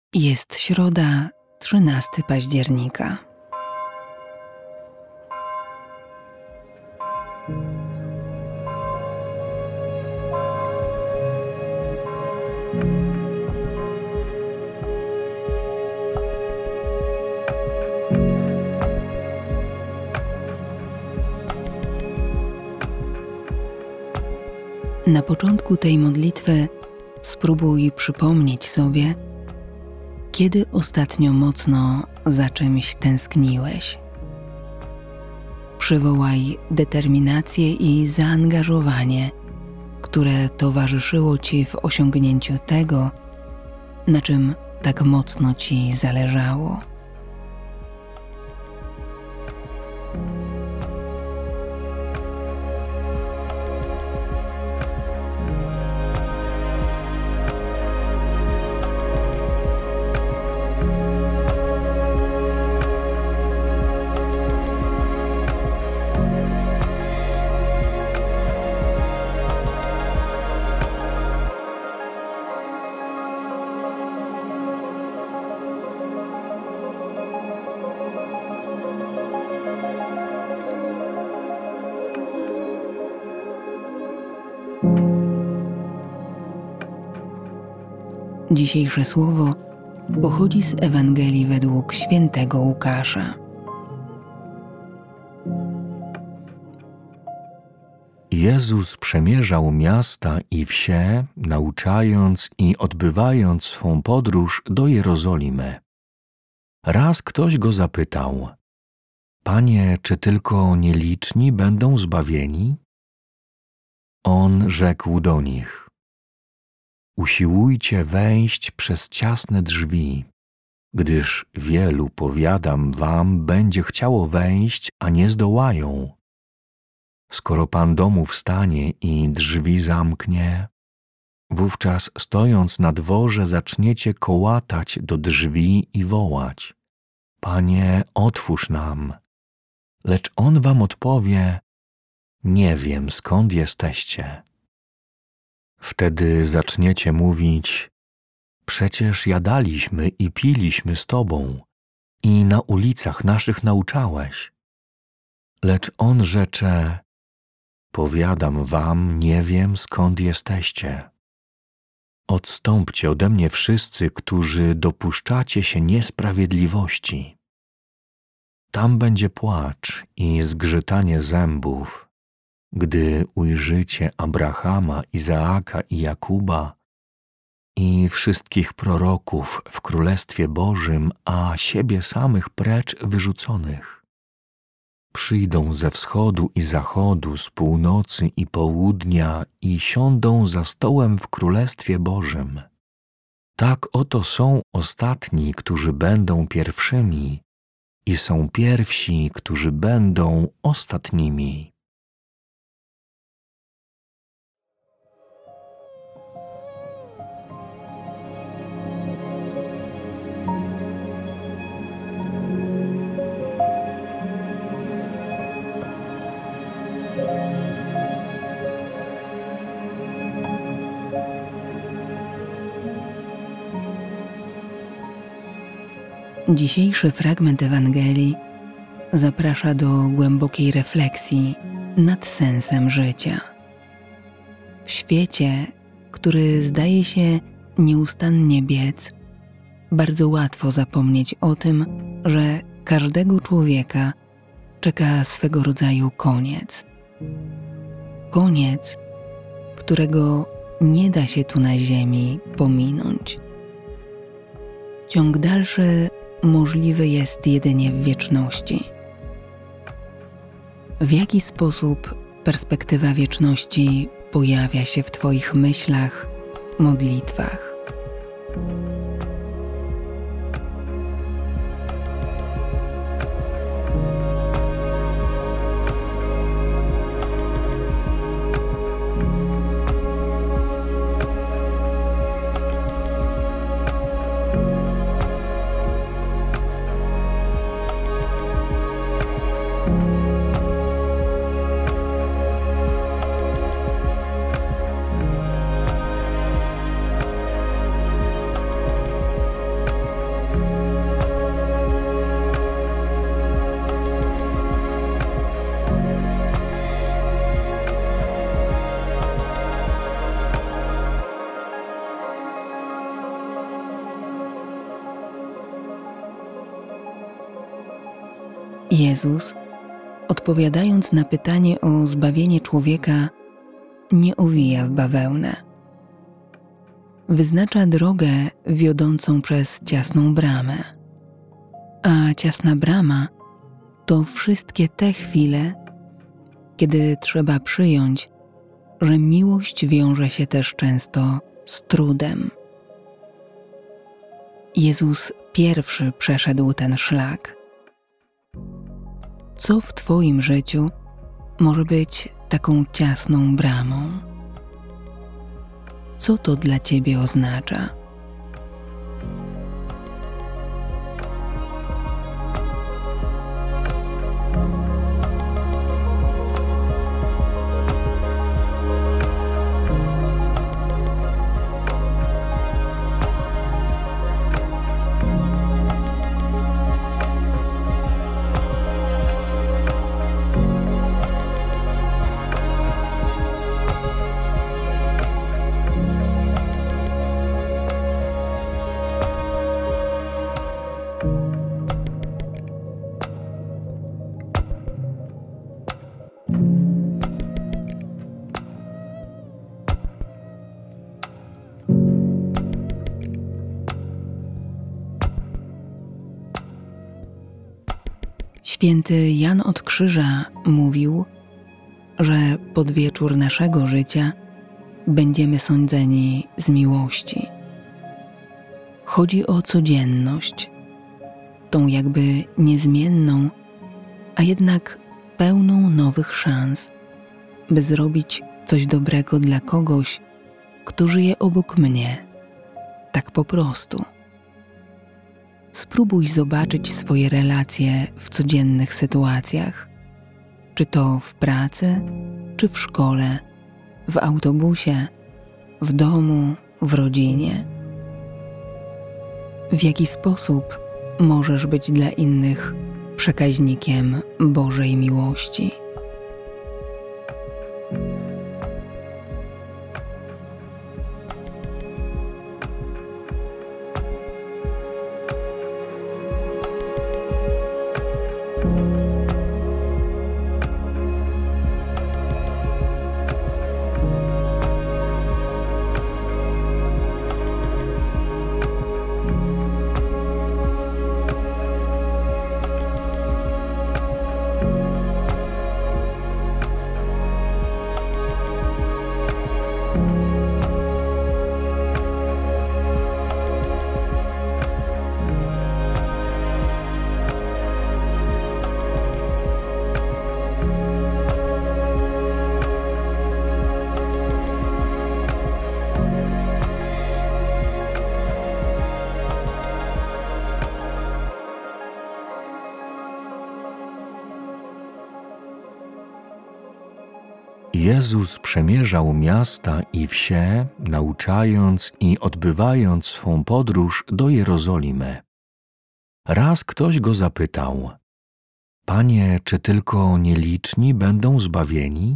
Jest środa, 13 października. Na początku tej modlitwy spróbuj przypomnieć sobie, kiedy ostatnio mocno za czymś tęskniłeś. Przywołaj determinację i zaangażowanie, które towarzyszyło Ci w osiągnięciu tego, na czym tak mocno Ci zależało. Dzisiejsze słowo pochodzi z Ewangelii według świętego Łukasza. Jezus przemierzał miasta i wsie, nauczając i odbywając swą podróż do Jerozolimy. Raz ktoś go zapytał: Panie, czy tylko nieliczni będą zbawieni? On rzekł do nich: Usiłujcie wejść przez ciasne drzwi, gdyż wielu, powiadam wam, będzie chciało wejść, a nie zdołają. Skoro Pan domu wstanie i drzwi zamknie, wówczas stojąc na dworze zaczniecie kołatać do drzwi i wołać: Panie, otwórz nam. Lecz On wam odpowie: Nie wiem, skąd jesteście. Wtedy zaczniecie mówić: Przecież jadaliśmy i piliśmy z Tobą i na ulicach naszych nauczałeś. Lecz On rzecze: Powiadam wam, nie wiem, skąd jesteście. Odstąpcie ode mnie wszyscy, którzy dopuszczacie się niesprawiedliwości. Tam będzie płacz i zgrzytanie zębów, gdy ujrzycie Abrahama, Izaaka i Jakuba i wszystkich proroków w Królestwie Bożym, a siebie samych precz wyrzuconych. Przyjdą ze wschodu i zachodu, z północy i południa i siądą za stołem w Królestwie Bożym. Tak oto są ostatni, którzy będą pierwszymi, i są pierwsi, którzy będą ostatnimi. Dzisiejszy fragment Ewangelii zaprasza do głębokiej refleksji nad sensem życia. W świecie, który zdaje się nieustannie biec, bardzo łatwo zapomnieć o tym, że każdego człowieka czeka swego rodzaju koniec. Koniec, którego nie da się tu na ziemi pominąć. Ciąg dalszy możliwy jest jedynie w wieczności. W jaki sposób perspektywa wieczności pojawia się w Twoich myślach, modlitwach? Jezus, odpowiadając na pytanie o zbawienie człowieka, nie owija w bawełnę. Wyznacza drogę wiodącą przez ciasną bramę. A ciasna brama to wszystkie te chwile, kiedy trzeba przyjąć, że miłość wiąże się też często z trudem. Jezus pierwszy przeszedł ten szlak. Co w Twoim życiu może być taką ciasną bramą? Co to dla Ciebie oznacza? Święty Jan od Krzyża mówił, że pod wieczór naszego życia będziemy sądzeni z miłości. Chodzi o codzienność, tą jakby niezmienną, a jednak pełną nowych szans, by zrobić coś dobrego dla kogoś, kto żyje obok mnie, tak po prostu. Spróbuj zobaczyć swoje relacje w codziennych sytuacjach, czy to w pracy, czy w szkole, w autobusie, w domu, w rodzinie. W jaki sposób możesz być dla innych przekaźnikiem Bożej miłości? Jezus przemierzał miasta i wsie, nauczając i odbywając swą podróż do Jerozolimy. Raz ktoś go zapytał: Panie, czy tylko nieliczni będą zbawieni?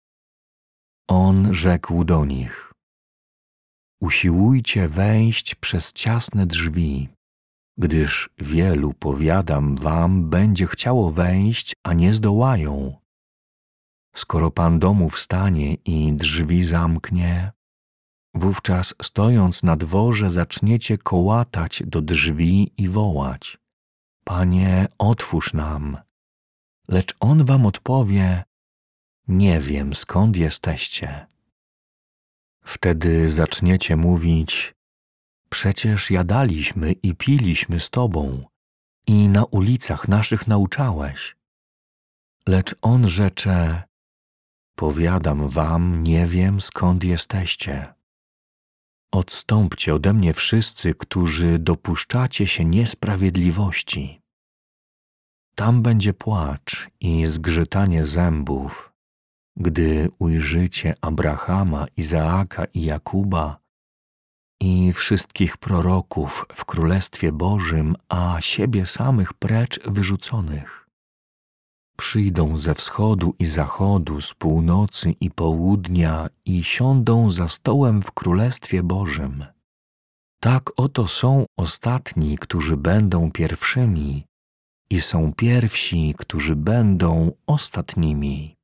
On rzekł do nich: Usiłujcie wejść przez ciasne drzwi, gdyż wielu, powiadam wam, będzie chciało wejść, a nie zdołają. Skoro Pan domu wstanie i drzwi zamknie, wówczas stojąc na dworze zaczniecie kołatać do drzwi i wołać: Panie, otwórz nam. Lecz On wam odpowie: Nie wiem, skąd jesteście. Wtedy zaczniecie mówić: Przecież jadaliśmy i piliśmy z Tobą i na ulicach naszych nauczałeś. Lecz On rzecze: Powiadam wam, nie wiem, skąd jesteście. Odstąpcie ode mnie wszyscy, którzy dopuszczacie się niesprawiedliwości. Tam będzie płacz i zgrzytanie zębów, gdy ujrzycie Abrahama, Izaaka i Jakuba i wszystkich proroków w Królestwie Bożym, a siebie samych precz wyrzuconych. Przyjdą ze wschodu i zachodu, z północy i południa i siądą za stołem w Królestwie Bożym. Tak oto są ostatni, którzy będą pierwszymi, i są pierwsi, którzy będą ostatnimi.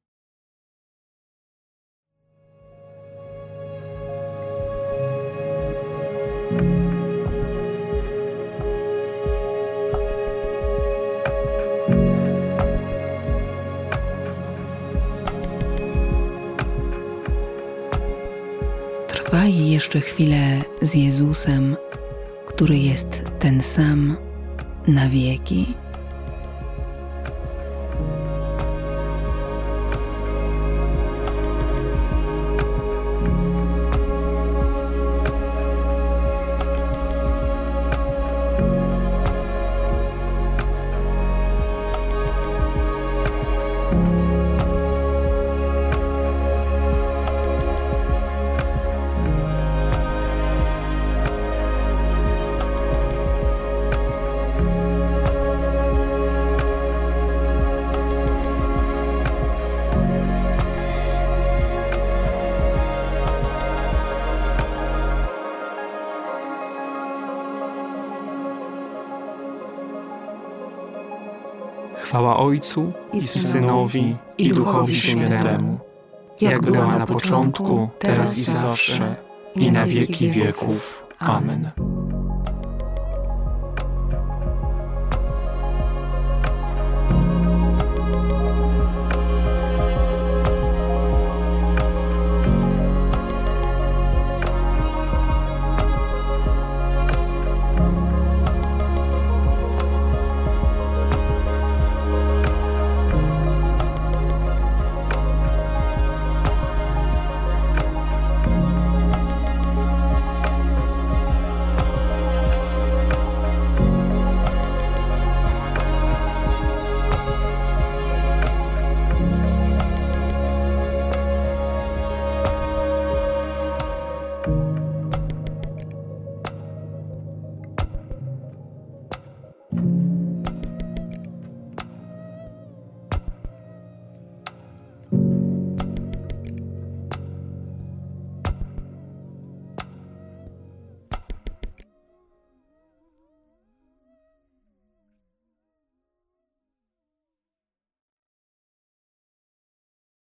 Trwaj jeszcze chwilę z Jezusem, który jest ten sam na wieki. Chwała Ojcu i Synowi, i Duchowi Świętemu, jak była na początku, teraz i zawsze, i na wieki wieków. Amen.